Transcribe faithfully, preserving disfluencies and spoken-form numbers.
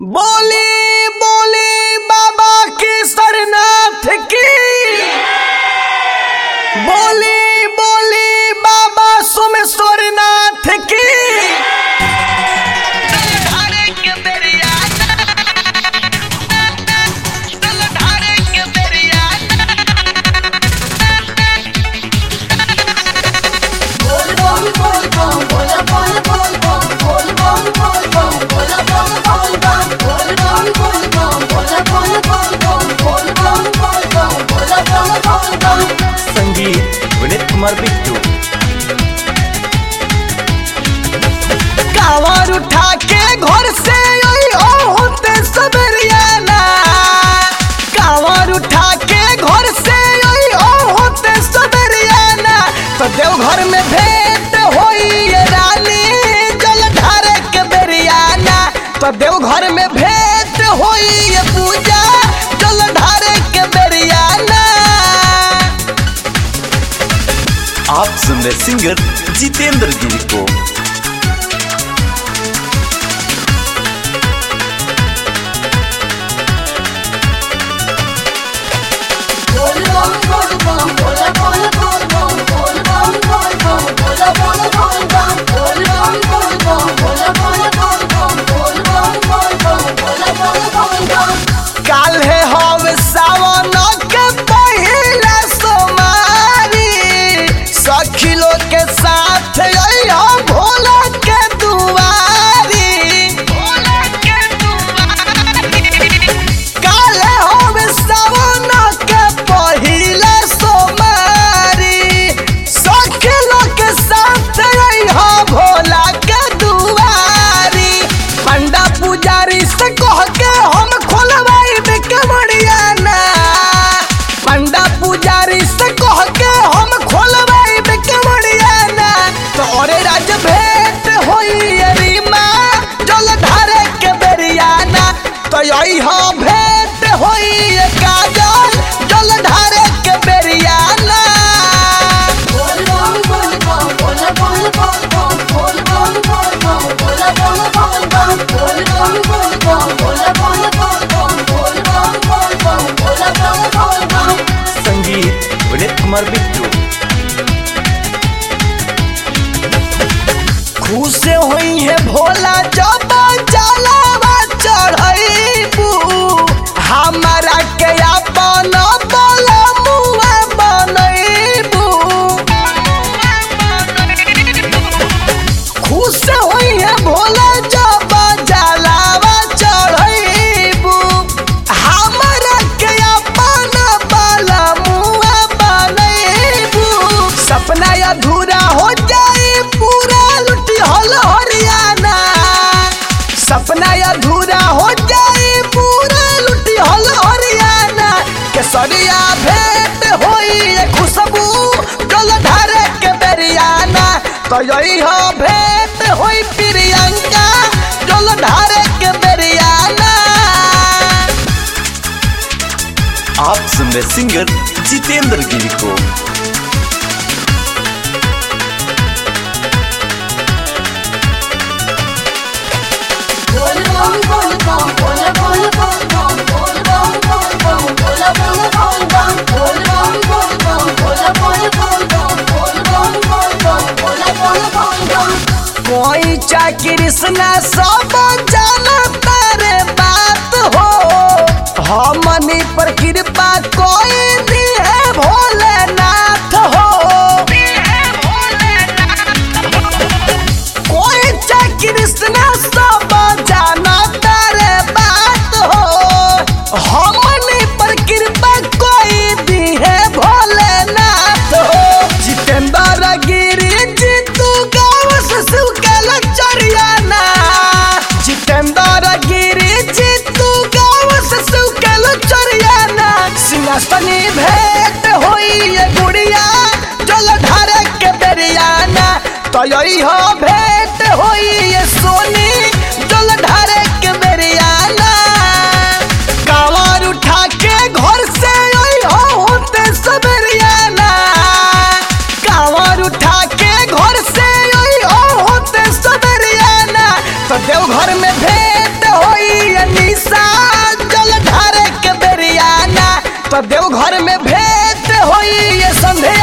बोली बोली बाबा केसरनाथ की। बोली बोली बाबा सोमेश्वरनाथ की। संगीत विनीत कुमार बिट्टू। कांवर उठा के घर से होते सबरियाना। कांवर उठा के घर से होते सबरियाना। तो देवघर में भेंट होई ये रानी जल ढारे के बेरियाना। तो देवघर में भेंट होई ये पूजा जल ढारे के बेरियाना। आप सुन रहे सिंगर जितेंद्र गिरी को। काल है हवे सावन के पहिला सोमारी। सखी लोग के साथ अइहो भोला के दुआरी। काल है हवे सावन के पहिला सोमारी। सखी लोग के साथ अइहो भोला के दुआरी। पंडा पुजारी से कह के हम खोलवाई बेकमड़ियाना। पंडा पुजारी से कह के हम खोलवाई बेकमड़ियाना। तो औरे राज भेंट होई रीमा जल ढारे के बेरियाना। तो यही हो भेंट होई काजल जल ढारे के बेरियाना। संगीत विनीत कुमार बिट्टू। खुश हुई है भोला जब जलावा चढ़ैबू। हमारा के अपन बोला मुआ बनैबू। खुश हुई है भोला जब जलावा चढ़ैबू। हमारा के अपन बोला मुआ बनैबू। सपना अधूरा हो जाए पूरा लुटी हल हरियाना। सपना अधूरा हो जाए पूरा लुटी हल हरियाना। केसरिया भेंट होई खुशबू जल ढारे के बेरियाना। तो यही हो भेंट होई प्रियंका जल ढारे के बेरियाना। आप सुन रहे सिंगर जितेंद्र गिरी को। कोई चा कृष्णा सब जानता रे बात हो। हमनी पर कृपा कोई दी है भोलेनाथ हो। कोई चा कृष्णा सब जानता रे बात हो। हमनी पर कृपा कोई दी है भोलेनाथ हो। जितेंद्र गिरी जीतू गाँव से शिव के लचरियाना। तो देव घर में भेंट होई ये संध्या